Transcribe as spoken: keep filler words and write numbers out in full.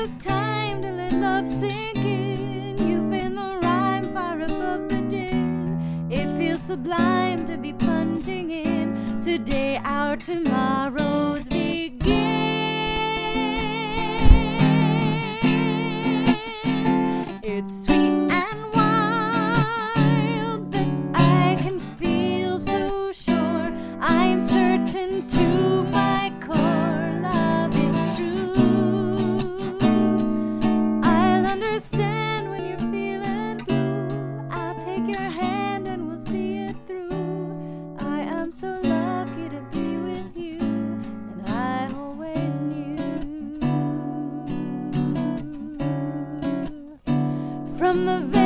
time to let love sink in. You've been the rhyme far above the din. It feels sublime to be plunging in. Today our tomorrows begin. It's sweet and wild, but I can feel so sure. I'm certain to my core love is true. I'll understand when you're feeling blue. I'll take your hand and we'll see it through. I am so lucky to be with you, and I always knew. From the